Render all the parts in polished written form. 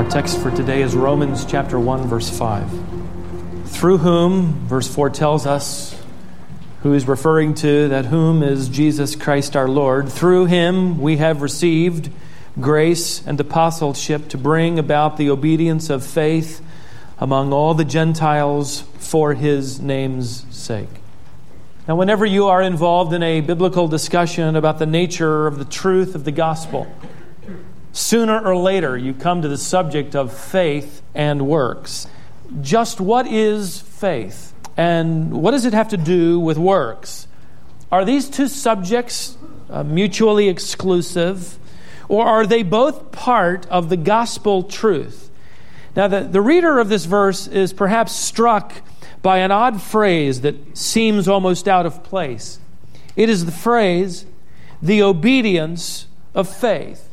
Our text for today is Romans chapter 1, verse 5. Through whom, verse 4 tells us, who is referring to that whom is Jesus Christ our Lord. Through him we have received grace and apostleship to bring about the obedience of faith among all the Gentiles for his name's sake. Now, whenever you are involved in a biblical discussion about the nature of the truth of the gospel, sooner or later you come to the subject of faith and works. Just what is faith? And what does it have to do with works? Are these two subjects mutually exclusive? Or are they both part of the gospel truth? Now, the reader of this verse is perhaps struck by an odd phrase that seems almost out of place. It is the phrase, the obedience of faith.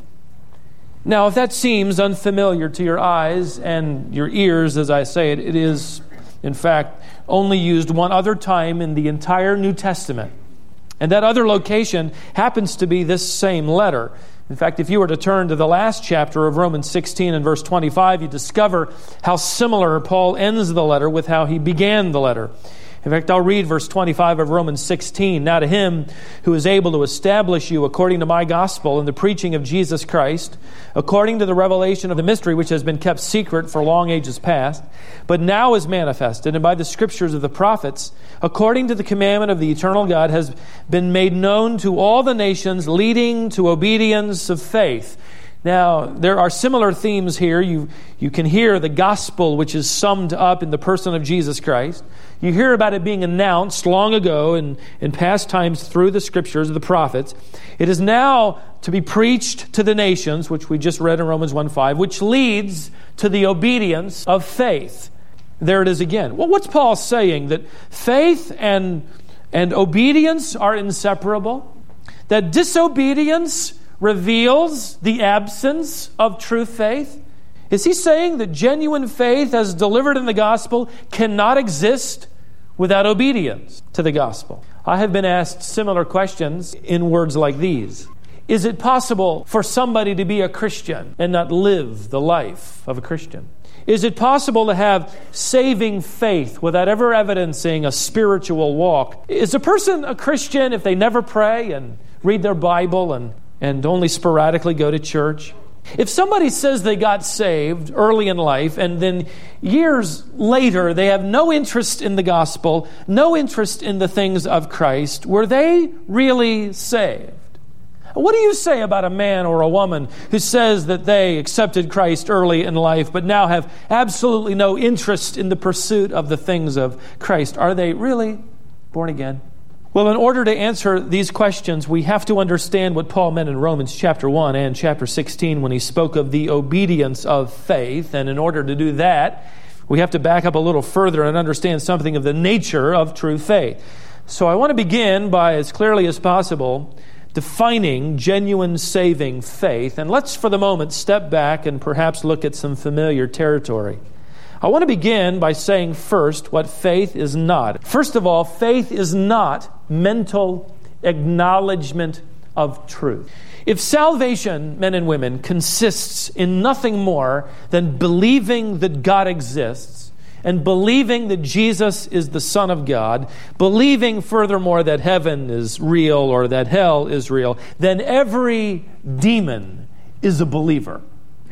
Now, if that seems unfamiliar to your eyes and your ears as I say it, it is, in fact, only used one other time in the entire New Testament. And that other location happens to be this same letter. In fact, if you were to turn to the last chapter of Romans 16 and verse 25, you discover how similar Paul ends the letter with how he began the letter. In fact, I'll read verse 25 of Romans 16. Now to him who is able to establish you according to my gospel and the preaching of Jesus Christ, according to the revelation of the mystery which has been kept secret for long ages past, but now is manifested, and by the scriptures of the prophets, according to the commandment of the eternal God, has been made known to all the nations, leading to obedience of faith. Now, there are similar themes here. You can hear the gospel, which is summed up in the person of Jesus Christ. You hear about it being announced long ago in past times through the scriptures of the prophets. It is now to be preached to the nations, which we just read in Romans 1:5, which leads to the obedience of faith. There it is again. Well, what's Paul saying? That faith and obedience are inseparable? That disobedience reveals the absence of true faith? Is he saying that genuine faith as delivered in the gospel cannot exist without obedience to the gospel? I have been asked similar questions in words like these. Is it possible for somebody to be a Christian and not live the life of a Christian? Is it possible to have saving faith without ever evidencing a spiritual walk? Is a person a Christian if they never pray and read their Bible and only sporadically go to church? If somebody says they got saved early in life and then years later they have no interest in the gospel, no interest in the things of Christ, were they really saved? What do you say about a man or a woman who says that they accepted Christ early in life but now have absolutely no interest in the pursuit of the things of Christ? Are they really born again? Well, in order to answer these questions, we have to understand what Paul meant in Romans chapter 1 and chapter 16 when he spoke of the obedience of faith. And in order to do that, we have to back up a little further and understand something of the nature of true faith. So I want to begin by, as clearly as possible, defining genuine saving faith. And let's, for the moment, step back and perhaps look at some familiar territory. I want to begin by saying first what faith is not. First of all, faith is not mental acknowledgement of truth. If salvation, men and women, consists in nothing more than believing that God exists and believing that Jesus is the Son of God, believing furthermore that heaven is real or that hell is real, then every demon is a believer.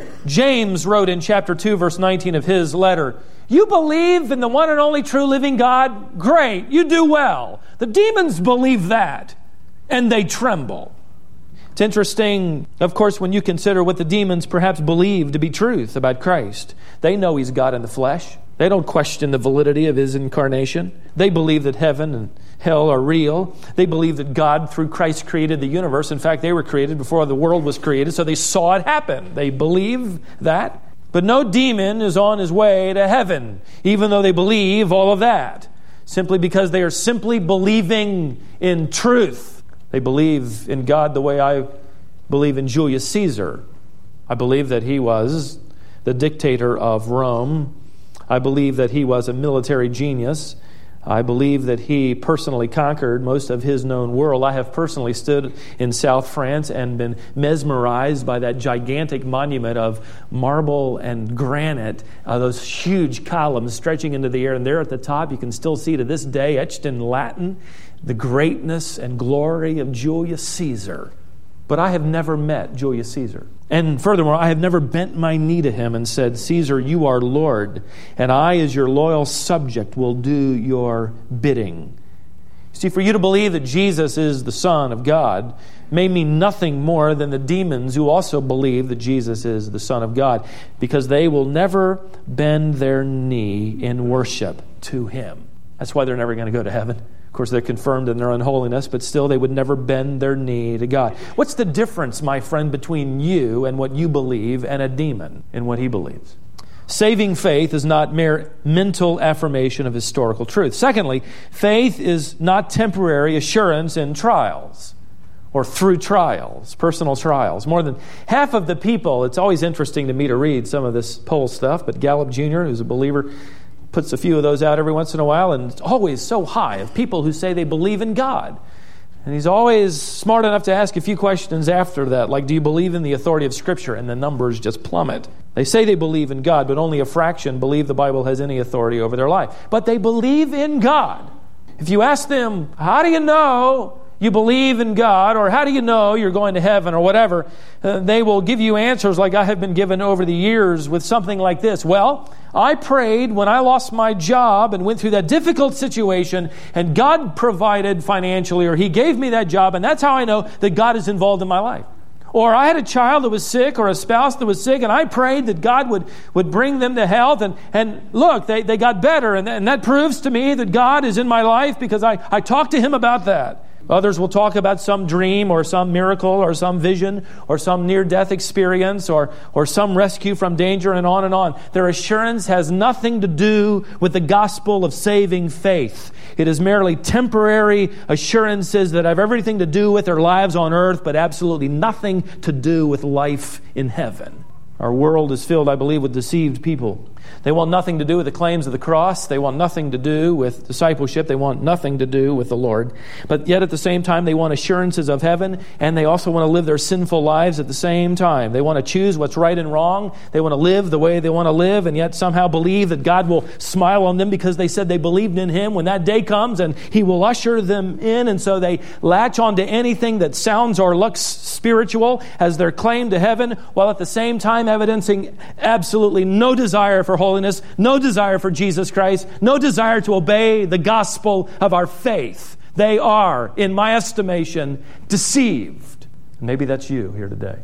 James wrote in chapter 2, verse 19 of his letter, "You believe in the one and only true living God? Great, you do well. The demons believe that, and they tremble." It's interesting, of course, when you consider what the demons perhaps believe to be truth about Christ. They know He's God in the flesh. They don't question the validity of His incarnation. They believe that heaven and hell are real. They believe that God, through Christ, created the universe. In fact, they were created before the world was created, so they saw it happen. They believe that. But no demon is on his way to heaven, even though they believe all of that, simply because they are simply believing in truth. They believe in God the way I believe in Julius Caesar. I believe that he was the dictator of Rome. I believe that he was a military genius. I believe that he personally conquered most of his known world. I have personally stood in South France and been mesmerized by that gigantic monument of marble and granite, those huge columns stretching into the air. And there at the top, you can still see to this day, etched in Latin, the greatness and glory of Julius Caesar. But I have never met Julius Caesar. And furthermore, I have never bent my knee to him and said, Caesar, you are Lord, and I, as your loyal subject, will do your bidding. See, for you to believe that Jesus is the Son of God may mean nothing more than the demons who also believe that Jesus is the Son of God, because they will never bend their knee in worship to him. That's why they're never going to go to heaven. Of course, they're confirmed in their unholiness, but still they would never bend their knee to God. What's the difference, my friend, between you and what you believe and a demon in what he believes? Saving faith is not mere mental affirmation of historical truth. Secondly, faith is not temporary assurance in trials or through trials, personal trials. More than half of the people, it's always interesting to me to read some of this poll stuff, but Gallup Jr., who's a believer, puts a few of those out every once in a while, and it's always so high of people who say they believe in God. And he's always smart enough to ask a few questions after that, like, do you believe in the authority of Scripture? And the numbers just plummet. They say they believe in God, but only a fraction believe the Bible has any authority over their life. But they believe in God. If you ask them, how do you know you believe in God, or how do you know you're going to heaven, or whatever, they will give you answers like I have been given over the years with something like this. Well, I prayed when I lost my job and went through that difficult situation, and God provided financially, or He gave me that job, and that's how I know that God is involved in my life. Or I had a child that was sick, or a spouse that was sick, and I prayed that God would bring them to health, and look, they got better, and that proves to me that God is in my life because I talked to Him about that. Others will talk about some dream or some miracle or some vision or some near-death experience or some rescue from danger, and on and on. Their assurance has nothing to do with the gospel of saving faith. It is merely temporary assurances that have everything to do with their lives on earth, but absolutely nothing to do with life in heaven. Our world is filled, I believe, with deceived people. They want nothing to do with the claims of the cross. They want nothing to do with discipleship. They want nothing to do with the Lord. But yet at the same time, they want assurances of heaven, and they also want to live their sinful lives at the same time. They want to choose what's right and wrong. They want to live the way they want to live, and yet somehow believe that God will smile on them because they said they believed in Him when that day comes, and He will usher them in. And so they latch onto anything that sounds or looks spiritual as their claim to heaven, while at the same time evidencing absolutely no desire for holiness, no desire for Jesus Christ, no desire to obey the gospel of our faith. They are, in my estimation, deceived. Maybe that's you here today.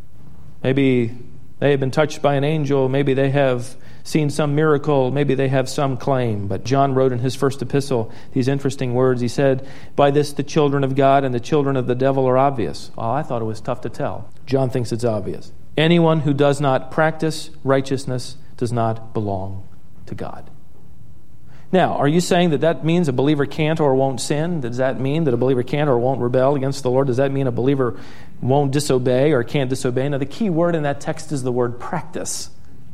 Maybe they have been touched by an angel. Maybe they have seen some miracle. Maybe they have some claim. But John wrote in his first epistle these interesting words. He said, "By this the children of God and the children of the devil are obvious." Oh, I thought it was tough to tell. John thinks it's obvious. Anyone who does not practice righteousness does not belong to God. Now, are you saying that means a believer can't or won't sin? Does that mean that a believer can't or won't rebel against the Lord? Does that mean a believer won't disobey or can't disobey? Now, the key word in that text is the word practice.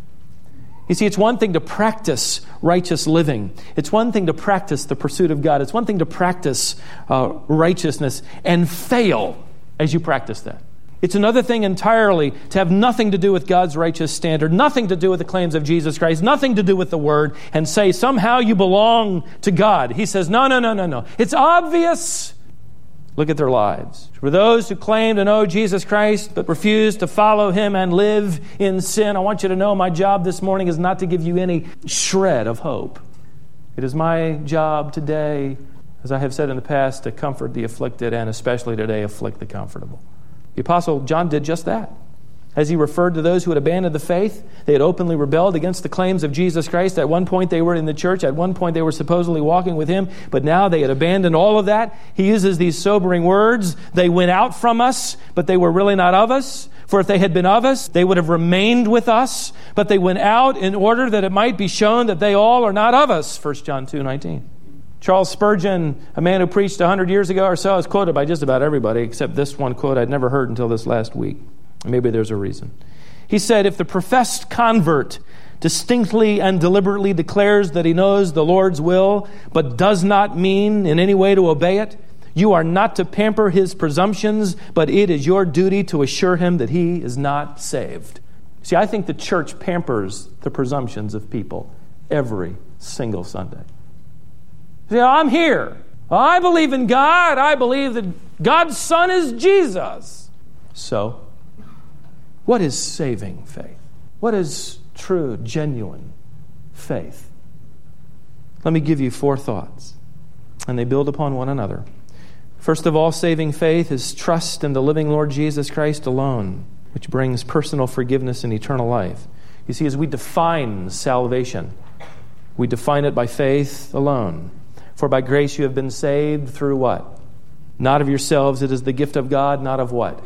You see, it's one thing to practice righteous living. It's one thing to practice the pursuit of God. It's one thing to practice righteousness and fail as you practice that. It's another thing entirely to have nothing to do with God's righteous standard, nothing to do with the claims of Jesus Christ, nothing to do with the Word, and say somehow you belong to God. He says, no. It's obvious. Look at their lives. For those who claim to know Jesus Christ but refuse to follow Him and live in sin, I want you to know my job this morning is not to give you any shred of hope. It is my job today, as I have said in the past, to comfort the afflicted and especially today afflict the comfortable. The Apostle John did just that. As he referred to those who had abandoned the faith, they had openly rebelled against the claims of Jesus Christ. At one point they were in the church. At one point they were supposedly walking with Him. But now they had abandoned all of that. He uses these sobering words. They went out from us, but they were really not of us. For if they had been of us, they would have remained with us. But they went out in order that it might be shown that they all are not of us. 1 John 2:19. Charles Spurgeon, a man who preached 100 years ago or so, is quoted by just about everybody, except this one quote I'd never heard until this last week. Maybe there's a reason. He said, "If the professed convert distinctly and deliberately declares that he knows the Lord's will, but does not mean in any way to obey it, you are not to pamper his presumptions, but it is your duty to assure him that he is not saved. See, I think the church pampers the presumptions of people every single Sunday. See, I'm here. I believe in God. I believe that God's Son is Jesus. So, what is saving faith? What is true, genuine faith? Let me give you 4 thoughts, and they build upon one another. First of all, saving faith is trust in the living Lord Jesus Christ alone, which brings personal forgiveness and eternal life. You see, as we define salvation, we define it by faith alone. For by grace you have been saved through what? Not of yourselves, it is the gift of God, not of what?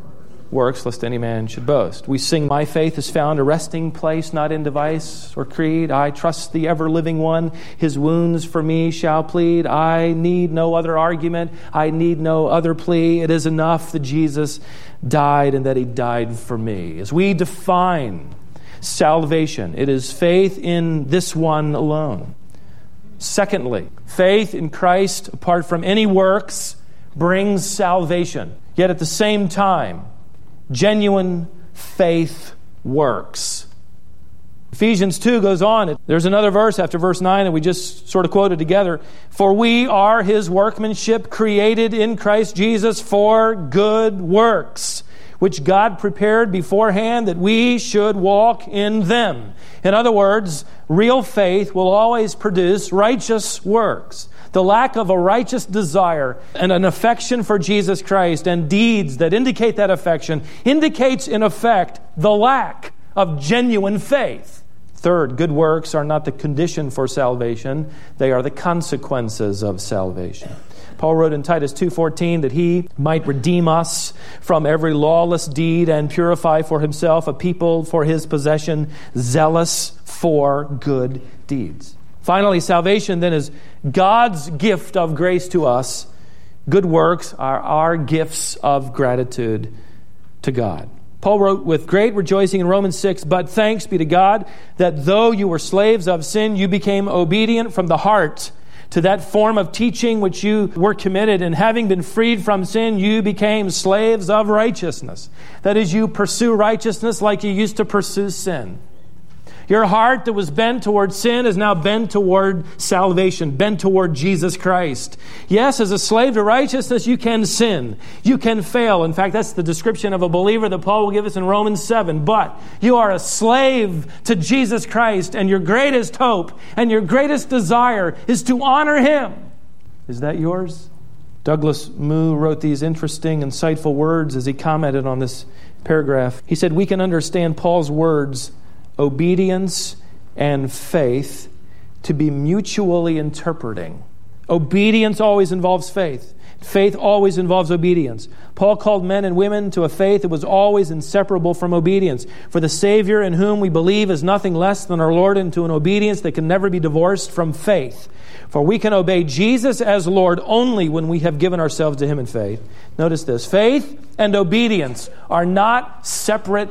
Works, lest any man should boast. We sing, my faith is found a resting place, not in device or creed. I trust the ever-living one. His wounds for me shall plead. I need no other argument. I need no other plea. It is enough that Jesus died and that he died for me. As we define salvation, it is faith in this one alone. Secondly, faith in Christ apart from any works brings salvation. Yet at the same time, genuine faith works. Ephesians 2 goes on. There's another verse after verse 9 that we just sort of quoted together. For we are his workmanship, created in Christ Jesus for good works, which God prepared beforehand that we should walk in them. In other words, real faith will always produce righteous works. The lack of a righteous desire and an affection for Jesus Christ and deeds that indicate that affection indicates, in effect, the lack of genuine faith. Third, good works are not the condition for salvation. They are the consequences of salvation. Paul wrote in Titus 2:14 that he might redeem us from every lawless deed and purify for himself a people for his possession, zealous for good deeds. Finally, salvation then is God's gift of grace to us. Good works are our gifts of gratitude to God. Paul wrote with great rejoicing in Romans 6, but thanks be to God that though you were slaves of sin, you became obedient from the heart to that form of teaching which you were committed, and having been freed from sin, you became slaves of righteousness. That is, you pursue righteousness like you used to pursue sin. Your heart that was bent toward sin is now bent toward salvation, bent toward Jesus Christ. Yes, as a slave to righteousness, you can sin. You can fail. In fact, that's the description of a believer that Paul will give us in Romans 7. But you are a slave to Jesus Christ, and your greatest hope and your greatest desire is to honor him. Is that yours? Douglas Moo wrote these interesting, insightful words as he commented on this paragraph. He said, we can understand Paul's words, obedience and faith, to be mutually interpreting. Obedience always involves faith. Faith always involves obedience. Paul called men and women to a faith that was always inseparable from obedience. For the Savior in whom we believe is nothing less than our Lord, and to an obedience that can never be divorced from faith. For we can obey Jesus as Lord only when we have given ourselves to him in faith. Notice this. Faith and obedience are not separate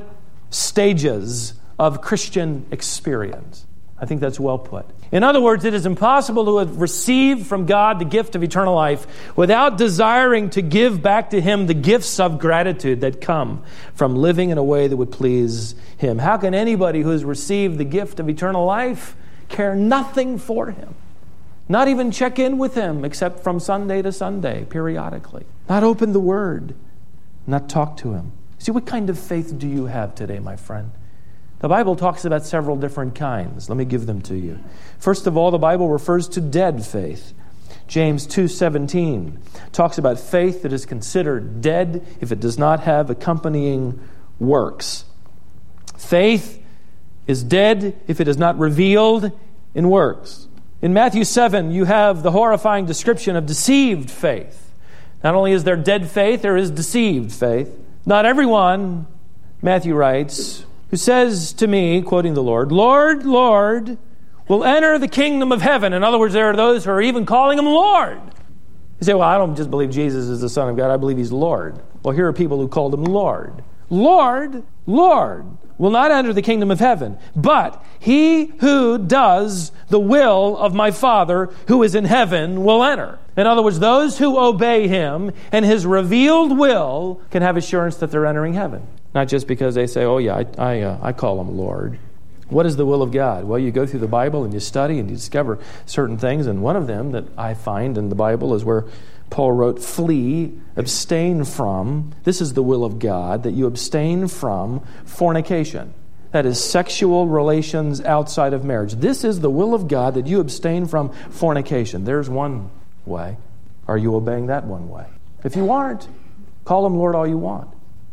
stages of Christian experience. I think that's well put. In other words, it is impossible to have received from God the gift of eternal life without desiring to give back to him the gifts of gratitude that come from living in a way that would please him. How can anybody who has received the gift of eternal life care nothing for him? Not even check in with him except from Sunday to Sunday, periodically. Not open the Word. Not talk to him. See, what kind of faith do you have today, my friend? The Bible talks about several different kinds. Let me give them to you. First of all, the Bible refers to dead faith. James 2:17 talks about faith that is considered dead if it does not have accompanying works. Faith is dead if it is not revealed in works. In Matthew 7, you have the horrifying description of deceived faith. Not only is there dead faith, there is deceived faith. Not everyone, Matthew writes, who says to me, quoting the Lord, Lord, Lord, will enter the kingdom of heaven. In other words, there are those who are even calling him Lord. You say, well, I don't just believe Jesus is the Son of God. I believe he's Lord. Well, here are people who called him Lord. Lord, Lord, will not enter the kingdom of heaven, but he who does the will of my Father who is in heaven will enter. In other words, those who obey him and his revealed will can have assurance that they're entering heaven. Not just because they say, oh yeah, I call him Lord. What is the will of God? Well, you go through the Bible and you study and you discover certain things, and one of them that I find in the Bible is where Paul wrote, flee, abstain from. This is the will of God, that you abstain from fornication. That is sexual relations outside of marriage. This is the will of God, that you abstain from fornication. There's one way. Are you obeying that one way? If you aren't, call him Lord all you want.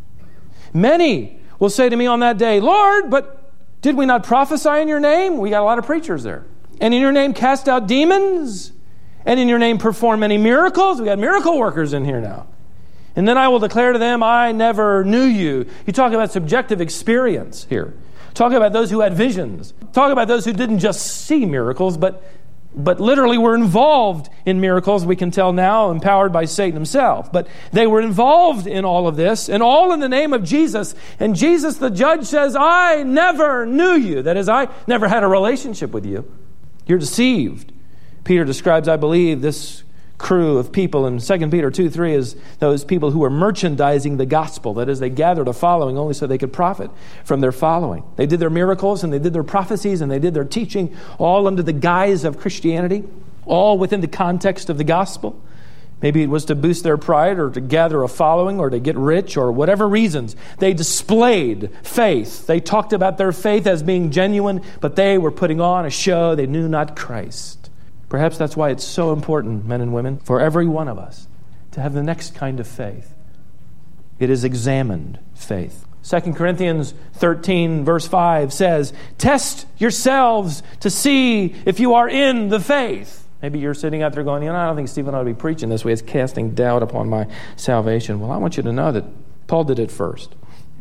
Many will say to me on that day, Lord, but did we not prophesy in your name? We got a lot of preachers there. And in your name cast out demons? And in your name perform many miracles? We got miracle workers in here now. And then I will declare to them, I never knew you. You talk about subjective experience here. Talk about those who had visions. Talk about those who didn't just see miracles, but literally were involved in miracles, we can tell now, empowered by Satan himself. But they were involved in all of this, and all in the name of Jesus. And Jesus, the judge, says, I never knew you. That is, I never had a relationship with you. You're deceived. Peter describes, I believe, this crew of people in 2 Peter 2:3 as those people who were merchandising the gospel. That is, they gathered a following only so they could profit from their following. They did their miracles and they did their prophecies and they did their teaching all under the guise of Christianity, all within the context of the gospel. Maybe it was to boost their pride or to gather a following or to get rich or whatever reasons. They displayed faith. They talked about their faith as being genuine, but they were putting on a show. They knew not Christ. Perhaps that's why it's so important, men and women, for every one of us to have the next kind of faith. It is examined faith. 2 Corinthians 13 verse 5 says, test yourselves to see if you are in the faith. Maybe you're sitting out there going, I don't think Stephen ought to be preaching this way. It's casting doubt upon my salvation. Well, I want you to know that Paul did it first.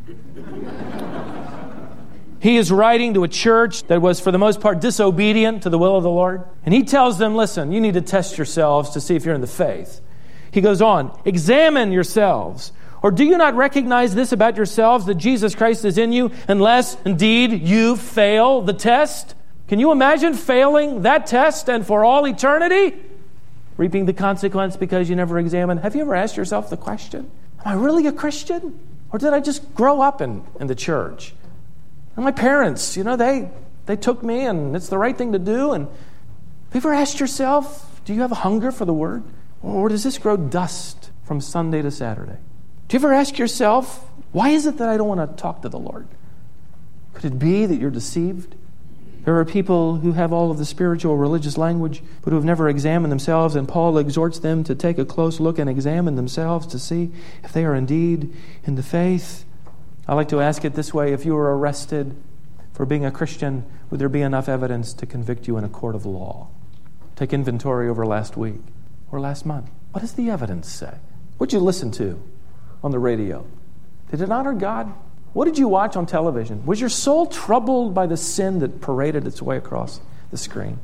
He is writing to a church that was, for the most part, disobedient to the will of the Lord. And he tells them, listen, you need to test yourselves to see if you're in the faith. He goes on, examine yourselves. Or do you not recognize this about yourselves, that Jesus Christ is in you, unless, indeed, you fail the test? Can you imagine failing that test and for all eternity? Reaping the consequence because you never examined. Have you ever asked yourself the question, am I really a Christian? Or did I just grow up in the church? And my parents, they took me and it's the right thing to do. And have you ever asked yourself, do you have a hunger for the Word? Or does this grow dust from Sunday to Saturday? Do you ever ask yourself, why is it that I don't want to talk to the Lord? Could it be that you're deceived? There are people who have all of the spiritual religious language, but who have never examined themselves, and Paul exhorts them to take a close look and examine themselves to see if they are indeed in the faith. I like to ask it this way, if you were arrested for being a Christian, would there be enough evidence to convict you in a court of law? Take inventory over last week or last month. What does the evidence say? What did you listen to on the radio? Did it honor God? What did you watch on television? Was your soul troubled by the sin that paraded its way across the screen?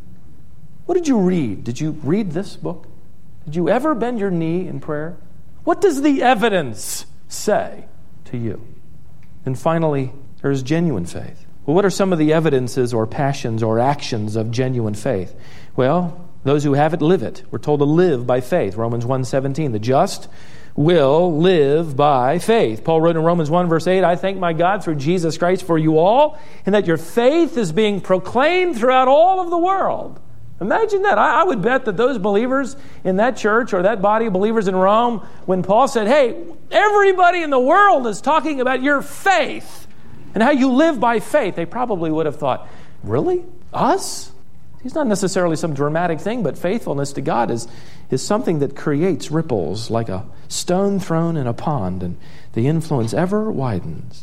What did you read? Did you read this book? Did you ever bend your knee in prayer? What does the evidence say to you? And finally, there is genuine faith. Well, what are some of the evidences or passions or actions of genuine faith? Well, those who have it live it. We're told to live by faith. Romans 1:17. The just will live by faith. Paul wrote in Romans 1 verse 8, I thank my God through Jesus Christ for you all, and that your faith is being proclaimed throughout all of the world. Imagine that. I would bet that those believers in that church or that body of believers in Rome, when Paul said, hey, everybody in the world is talking about your faith and how you live by faith, they probably would have thought, really? Us? It's not necessarily some dramatic thing, but faithfulness to God is something that creates ripples like a stone thrown in a pond, and the influence ever widens.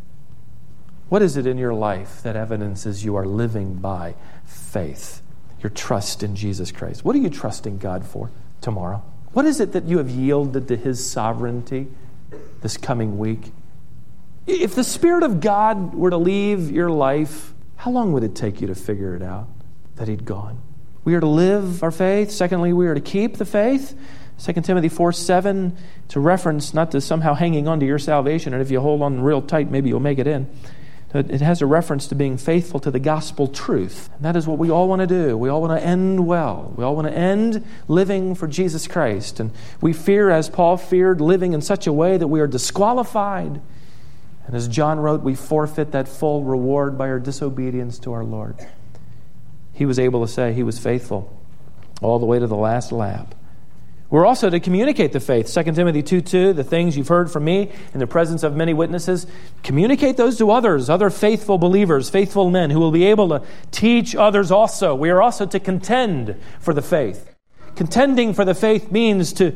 What is it in your life that evidences you are living by faith? Your trust in Jesus Christ. What are you trusting God for tomorrow? What is it that you have yielded to His sovereignty this coming week? If the Spirit of God were to leave your life, how long would it take you to figure it out that He'd gone? We are to live our faith. Secondly, we are to keep the faith. 2 Timothy 4:7, it's a reference not to somehow hanging on to your salvation, and if you hold on real tight, maybe you'll make it in. It has a reference to being faithful to the gospel truth. And that is what we all want to do. We all want to end well. We all want to end living for Jesus Christ. And we fear, as Paul feared, living in such a way that we are disqualified. And as John wrote, we forfeit that full reward by our disobedience to our Lord. He was able to say he was faithful all the way to the last lap. We're also to communicate the faith. 2 Timothy 2:2, the things you've heard from me in the presence of many witnesses, communicate those to others, other faithful believers, faithful men who will be able to teach others also. We are also to contend for the faith. Contending for the faith means to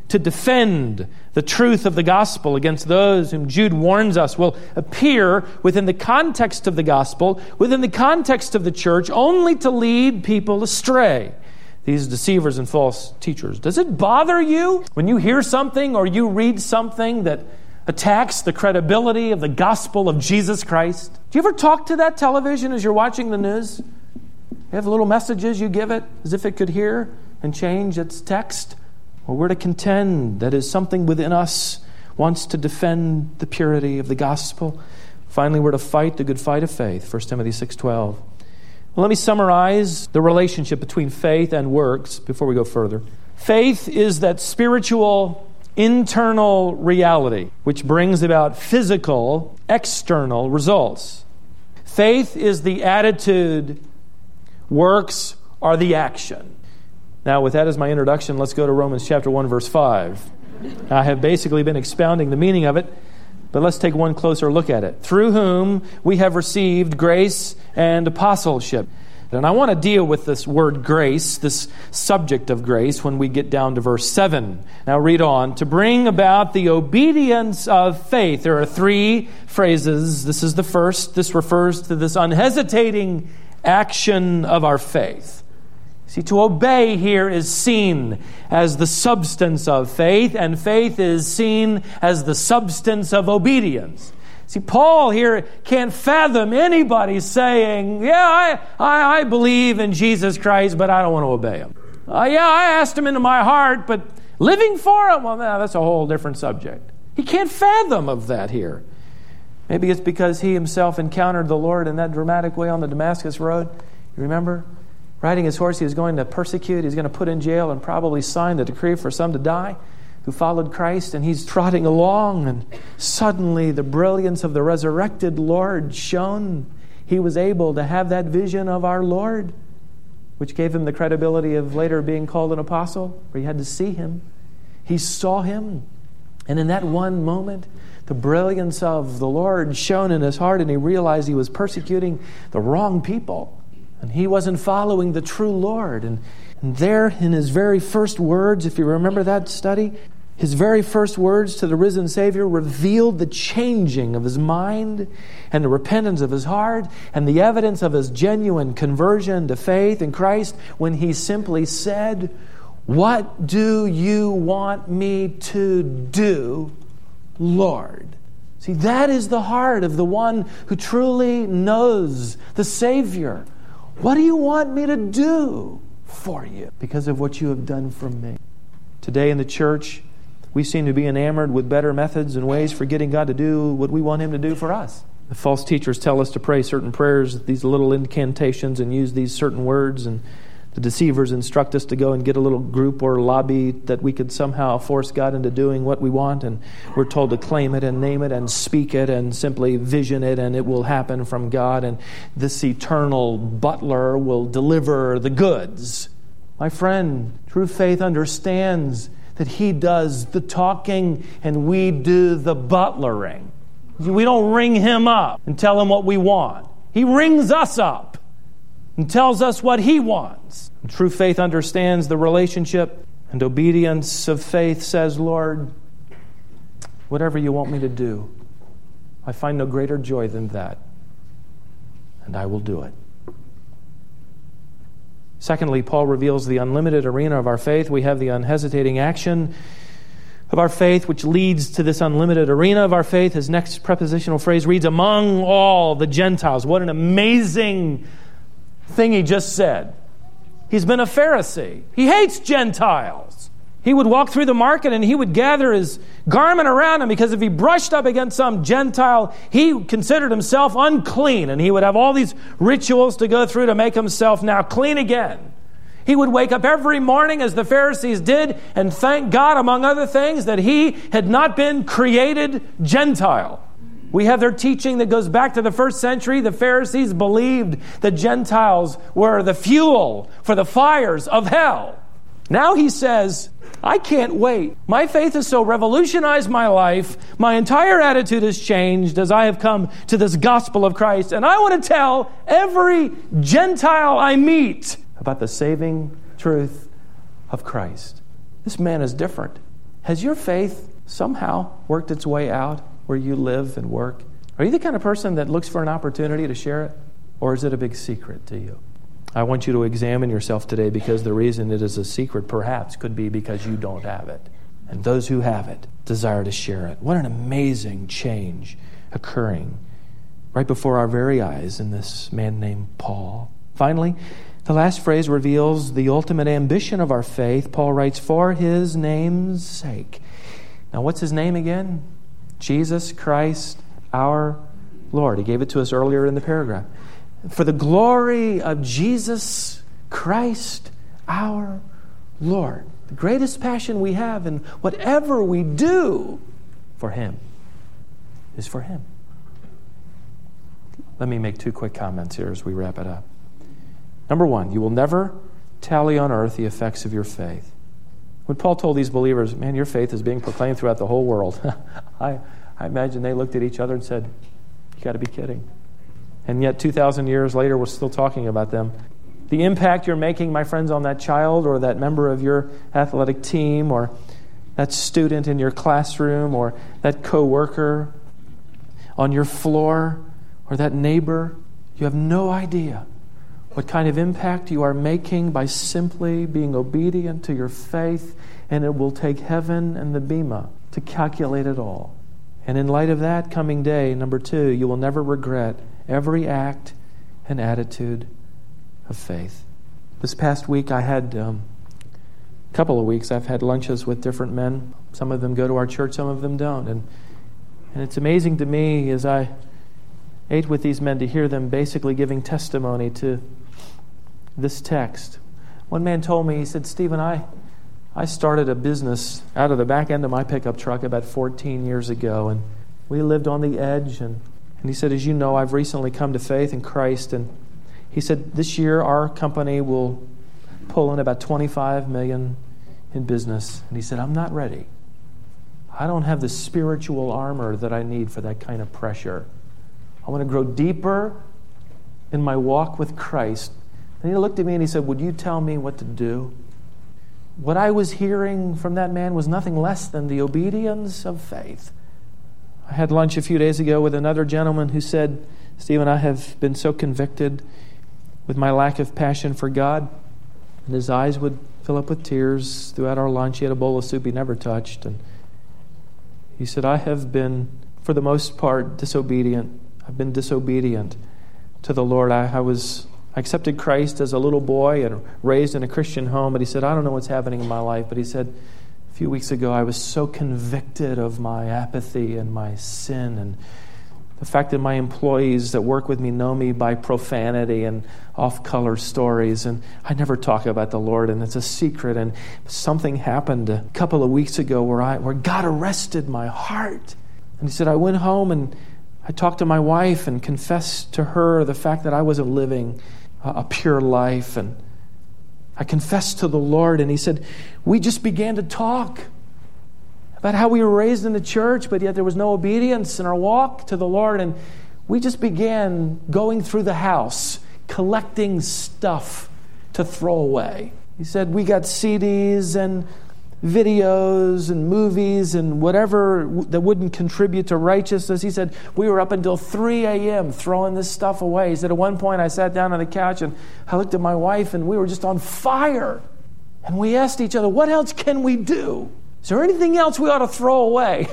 defend the truth of the gospel against those whom Jude warns us will appear within the context of the gospel, within the context of the church, only to lead people astray. These deceivers and false teachers. Does it bother you when you hear something or you read something that attacks the credibility of the gospel of Jesus Christ? Do you ever talk to that television as you're watching the news? You have little messages you give it as if it could hear and change its text? Well, we're to contend. That is, something within us wants to defend the purity of the gospel. Finally, we're to fight the good fight of faith. 1 Timothy 6:12. Well, let me summarize the relationship between faith and works before we go further. Faith is that spiritual, internal reality which brings about physical, external results. Faith is the attitude. Works are the action. Now, with that as my introduction, let's go to Romans chapter 1, verse 5. I have basically been expounding the meaning of it, but let's take one closer look at it. Through whom we have received grace and apostleship. And I want to deal with this word grace, this subject of grace, when we get down to verse 7. Now read on. To bring about the obedience of faith. There are three phrases. This is the first. This refers to this unhesitating action of our faith. See, to obey here is seen as the substance of faith, and faith is seen as the substance of obedience. See, Paul here can't fathom anybody saying, yeah, I believe in Jesus Christ, but I don't want to obey him. I asked him into my heart, but living for him, well, that's a whole different subject. He can't fathom of that here. Maybe it's because he himself encountered the Lord in that dramatic way on the Damascus Road. You remember? Riding his horse, he was going to persecute, he's going to put in jail and probably sign the decree for some to die who followed Christ, and he's trotting along, and suddenly the brilliance of the resurrected Lord shone. He was able to have that vision of our Lord, which gave him the credibility of later being called an apostle, where he had to see him. He saw him, and in that one moment, the brilliance of the Lord shone in his heart, and he realized he was persecuting the wrong people. And he wasn't following the true Lord. And there in his very first words, if you remember that study, his very first words to the risen Savior revealed the changing of his mind and the repentance of his heart and the evidence of his genuine conversion to faith in Christ when he simply said, "What do you want me to do, Lord?" See, that is the heart of the one who truly knows the Savior. What do you want me to do for you because of what you have done for me? Today in the church, we seem to be enamored with better methods and ways for getting God to do what we want him to do for us. The false teachers tell us to pray certain prayers, these little incantations, and use these certain words, and the deceivers instruct us to go and get a little group or lobby that we could somehow force God into doing what we want, and we're told to claim it and name it and speak it and simply vision it, and it will happen from God, and this eternal butler will deliver the goods. My friend, true faith understands that he does the talking and we do the butlering. We don't ring him up and tell him what we want. He rings us up and tells us what he wants. And true faith understands the relationship, and obedience of faith says, "Lord, whatever you want me to do, I find no greater joy than that, and I will do it." Secondly, Paul reveals the unlimited arena of our faith. We have the unhesitating action of our faith, which leads to this unlimited arena of our faith. His next prepositional phrase reads, "among all the Gentiles." What an amazing thing he just said. He's been a Pharisee. He hates Gentiles. He would walk through the market and he would gather his garment around him, because if he brushed up against some Gentile, he considered himself unclean, and he would have all these rituals to go through to make himself now clean again. He would wake up every morning, as the Pharisees did, and thank God, among other things, that he had not been created Gentile. We have their teaching that goes back to the first century. The Pharisees believed that Gentiles were the fuel for the fires of hell. Now he says, I can't wait. My faith has so revolutionized my life. My entire attitude has changed as I have come to this gospel of Christ. And I want to tell every Gentile I meet about the saving truth of Christ. This man is different. Has your faith somehow worked its way out where you live and work? Are you the kind of person that looks for an opportunity to share it? Or is it a big secret to you? I want you to examine yourself today, because the reason it is a secret perhaps could be because you don't have it. And those who have it desire to share it. What an amazing change occurring right before our very eyes in this man named Paul. Finally, the last phrase reveals the ultimate ambition of our faith. Paul writes, for his name's sake. Now, what's his name again? Jesus Christ, our Lord. He gave it to us earlier in the paragraph. For the glory of Jesus Christ, our Lord. The greatest passion we have in whatever we do for Him is for Him. Let me make two quick comments here as we wrap it up. Number one, you will never tally on earth the effects of your faith. When Paul told these believers, man, your faith is being proclaimed throughout the whole world, I imagine they looked at each other and said, you got to be kidding. And yet 2,000 years later, we're still talking about them. The impact you're making, my friends, on that child or that member of your athletic team or that student in your classroom or that coworker on your floor or that neighbor, you have no idea what kind of impact you are making by simply being obedient to your faith, and it will take heaven and the bema to calculate it all. And in light of that coming day, number two, you will never regret every act and attitude of faith. This past week, I had a couple of weeks, I've had lunches with different men. Some of them go to our church, some of them don't. And it's amazing to me as I ate with these men to hear them basically giving testimony to this text. One man told me, he said, Stephen, I started a business out of the back end of my pickup truck about 14 years ago, and we lived on the edge. And he said, as you know, I've recently come to faith in Christ. And he said, this year our company will pull in about $25 million in business. And he said, I'm not ready. I don't have the spiritual armor that I need for that kind of pressure. I want to grow deeper in my walk with Christ. And he looked at me and he said, would you tell me what to do? What I was hearing from that man was nothing less than the obedience of faith. I had lunch a few days ago with another gentleman who said, Stephen, I have been so convicted with my lack of passion for God. And his eyes would fill up with tears throughout our lunch. He had a bowl of soup he never touched. And he said, I have been, for the most part, disobedient. I've been disobedient to the Lord. I accepted Christ as a little boy and raised in a Christian home. But he said, I don't know what's happening in my life. But he said, a few weeks ago, I was so convicted of my apathy and my sin and the fact that my employees that work with me know me by profanity and off-color stories. And I never talk about the Lord, and it's a secret. And something happened a couple of weeks ago where God arrested my heart. And he said, I went home and I talked to my wife and confessed to her the fact that I wasn't living a pure life. And I confessed to the Lord, and he said, we just began to talk about how we were raised in the church, but yet there was no obedience in our walk to the Lord. And we just began going through the house, collecting stuff to throw away. He said, we got CDs and videos and movies and whatever that wouldn't contribute to righteousness. He said, we were up until 3 a.m. throwing this stuff away. He said, at one point I sat down on the couch and I looked at my wife and we were just on fire. And we asked each other, what else can we do? Is there anything else we ought to throw away?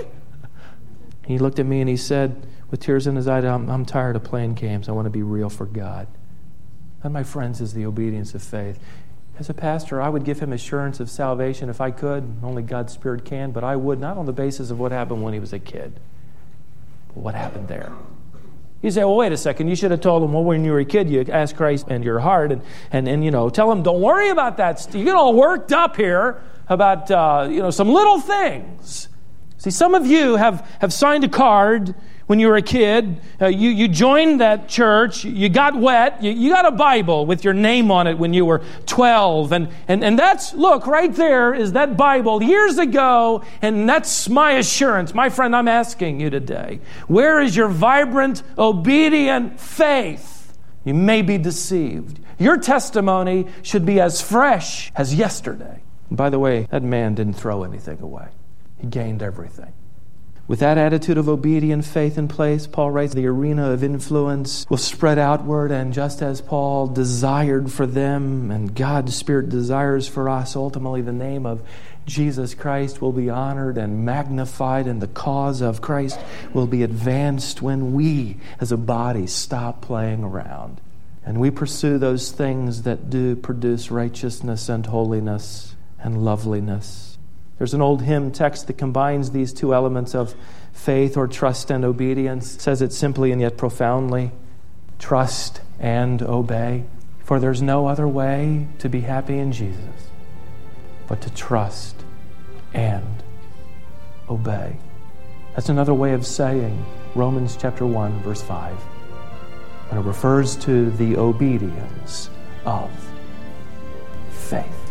He looked at me and he said, with tears in his eyes, I'm tired of playing games. I want to be real for God. That, my friends, is the obedience of faith. As a pastor, I would give him assurance of salvation if I could. Only God's Spirit can, but I would not on the basis of what happened when he was a kid. But what happened there? You say, well, wait a second. You should have told him, well, when you were a kid, you asked Christ in your heart and tell him, don't worry about that. You get all worked up here about, some little things. See, some of you have signed a card when you were a kid. You joined that church. You got wet. You got a Bible with your name on it when you were 12. And that's, look, right there is that Bible years ago, and that's my assurance. My friend, I'm asking you today, where is your vibrant, obedient faith? You may be deceived. Your testimony should be as fresh as yesterday. And by the way, that man didn't throw anything away. He gained everything. With that attitude of obedient faith in place, Paul writes, the arena of influence will spread outward, and just as Paul desired for them and God's Spirit desires for us, ultimately the name of Jesus Christ will be honored and magnified, and the cause of Christ will be advanced when we as a body stop playing around and we pursue those things that do produce righteousness and holiness and loveliness. There's an old hymn text that combines these two elements of faith or trust and obedience. It says it simply and yet profoundly. Trust and obey. For there's no other way to be happy in Jesus but to trust and obey. That's another way of saying Romans chapter 1, verse 5. When it refers to the obedience of faith.